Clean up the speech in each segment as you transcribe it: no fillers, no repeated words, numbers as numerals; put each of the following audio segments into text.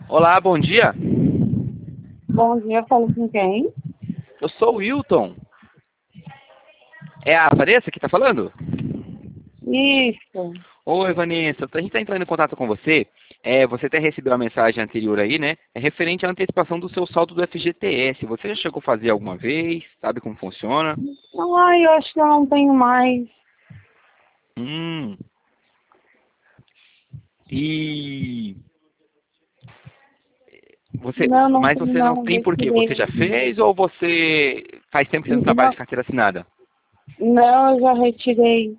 Olá, bom dia. Bom dia, falo com quem? Eu sou o Wilton. É a Vanessa que está falando? Isso. Oi, Vanessa. A gente está entrando em contato com você. Você até recebeu a mensagem anterior aí, né? É referente à antecipação do seu saldo do FGTS. Você já chegou a fazer alguma vez? Sabe como funciona? Ai, eu acho que eu não tenho mais. Hum. E Não, não mas tenho você não não, tem por quê? Você retirei. já fez ou você faz tempo que você não trabalha Não, de carteira assinada? não, eu já retirei.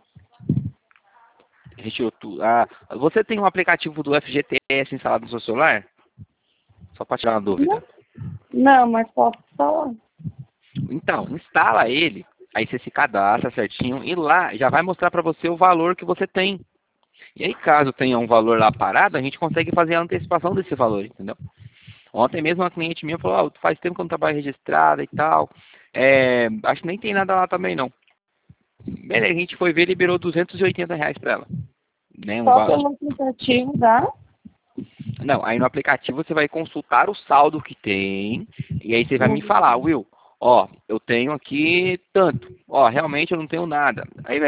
Retirou tudo. Ah, você tem um aplicativo do FGTS instalado no seu celular? Só para tirar uma Não, dúvida. não, mas posso falar. Então, instala ele, aí você se cadastra certinho e lá já vai mostrar para você o valor que você tem. E aí, caso tenha um valor lá parado, a gente consegue fazer a antecipação desse valor, entendeu? Ontem mesmo uma cliente minha falou, faz tempo que eu não trabalho registrada e tal. Acho que nem tem nada lá também não. Beleza, a gente foi ver e liberou R$ 280 para ela. Né? Só pelo aplicativo, tá? Não, aí no aplicativo você vai consultar o saldo que tem, e aí você vai me falar, Hum, Will, eu tenho aqui tanto, realmente eu não tenho nada.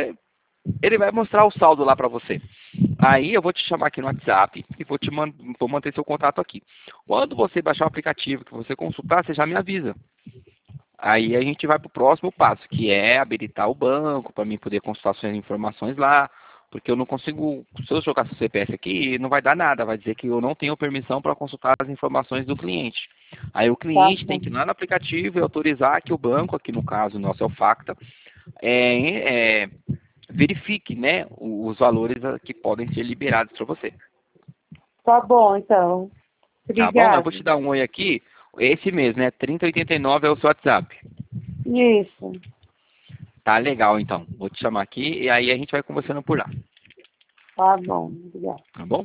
Ele vai mostrar o saldo lá para você. Aí eu vou te chamar aqui no WhatsApp e vou manter seu contato aqui. Quando você baixar o aplicativo, que você consultar, você já me avisa. Aí a gente vai para o próximo passo, que é habilitar o banco para mim poder consultar suas informações lá, porque eu não consigo, se eu jogar seu CPF aqui, não vai dar nada, vai dizer que eu não tenho permissão para consultar as informações do cliente. Aí o tá cliente tem bom. que ir lá no aplicativo e autorizar que o banco, aqui no caso nosso é o Facta, é, é, verifique, né, os valores que podem ser liberados para você. Tá bom, então. Tá bom? Eu vou Obrigada. te dar um oi aqui, esse mesmo, né? 3089 é o seu WhatsApp. Isso. Tá legal, então. Vou te chamar aqui e aí a gente vai conversando por lá. Tá bom, obrigada. Tá bom?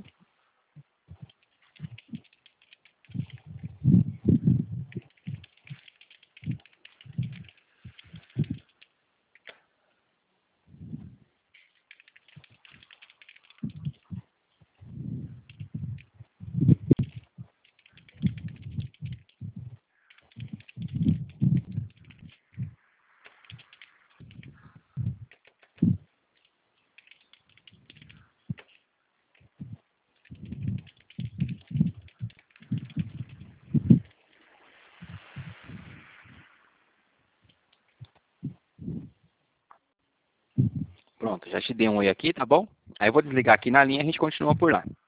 Pronto, já te dei um oi aqui, tá bom? Aí eu vou desligar aqui na linha e a gente continua por lá.